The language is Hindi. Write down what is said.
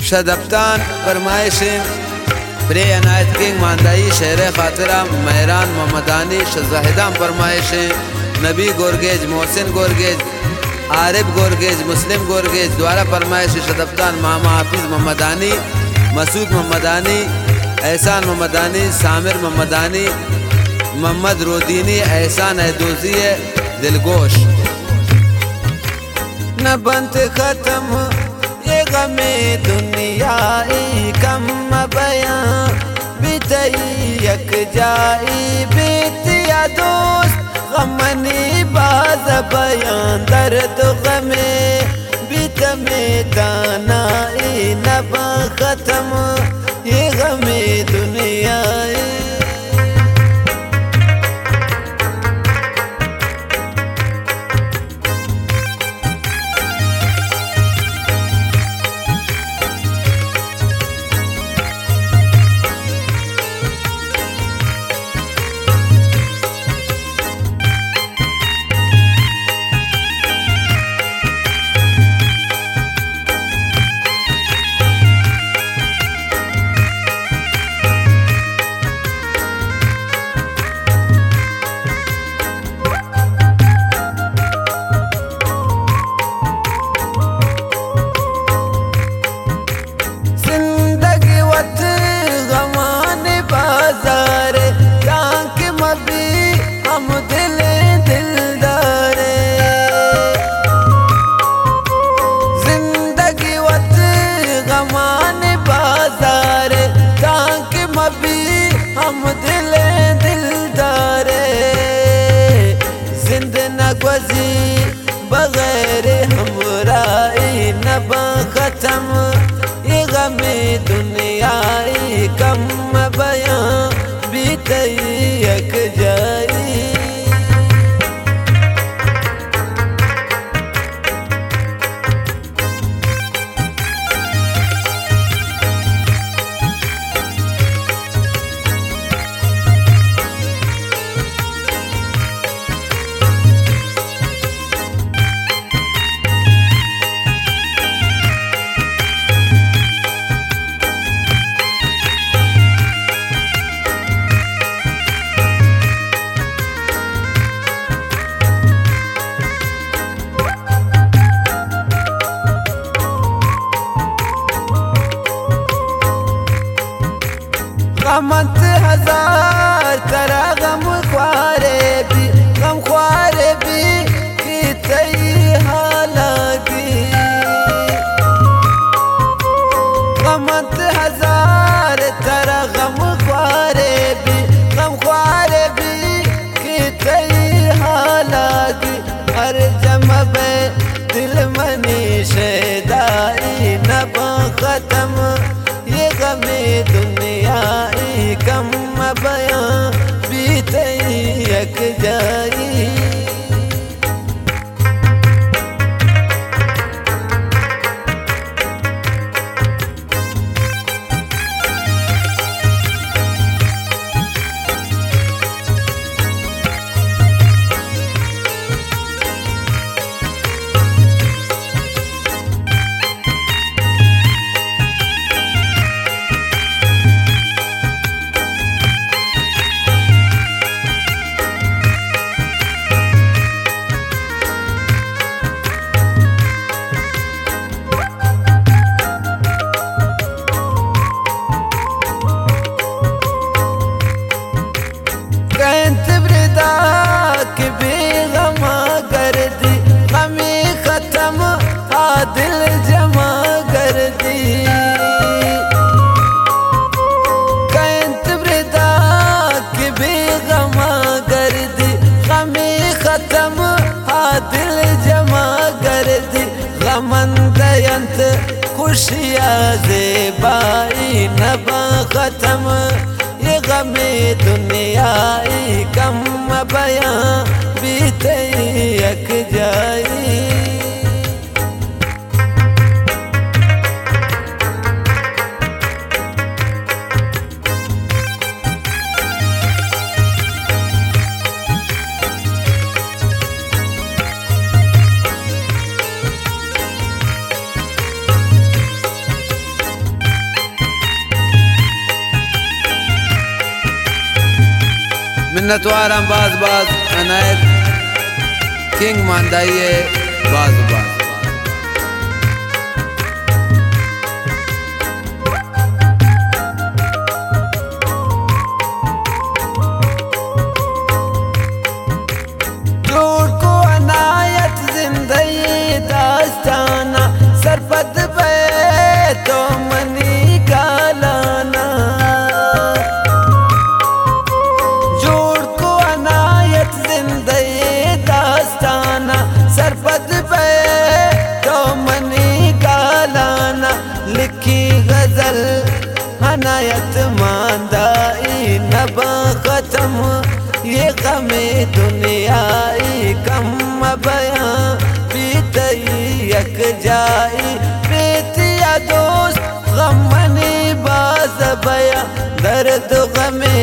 शदब्तान फरमाइशें प्रे अनायत किंग मानदाई शहर खातिरा महरान मोहम्मदानी शजाहिदाम फरमाइशें नबी गोरगेज मोहसिन गोरगेज आरिफ गोरगेज मुस्लिम गोरगेज द्वारा फरमाइश शदब्तान मामा हाफिज मोहम्मदानी मसूद मोहम्मदानी एहसान मोहम्मदानी सामिर मोहम्मदानी मोहम्मद रोदीनी एहसान एदोजी दिलगोश न बंत खत्म ये गमे दुनियाई कम बयां बितई यक जाई बीतिया दोस्त गमनी बाज बयां दर्द गमे बीत में दानाई नबा खत्म ये गमे दुनियाई बगैर हमराई नबा खत्म ये गमे दुनियाई कम बयां बीतई यक जाई गमत हजार तरह गम ख्वारे भी की तई हालागी गमत हजार तरह गम ख्वारे भी की तई हालागी हर जमब दिल मनी शैदाई नबा खत्म ये गमे दुनियाई कम बयां बीतई यक जाई दिल जमा कर दी कैंत वृदा की बेगमा कर दी गमी खत्म दिल जमा कर दी गमन दयंत खुशियाँ ज़ेबाई नबा खत्म ये गमे दुनियाई कम बयां बीतई यक जाई मिन्नतवारम बाज बाज अनायत किंग मानदाइए बाज बाज सरपद पे तो मनी का लाना जोड़ को अनायत जिंदगी दास्ताना सरपद पे तो मनी का लाना लिखी गजल अनायत मांदाई नबा खत्म ये गमे दुनियाई कम बयां यक जाई प्रीतिया दोस्त गम मनी बाज बया दर्द गमे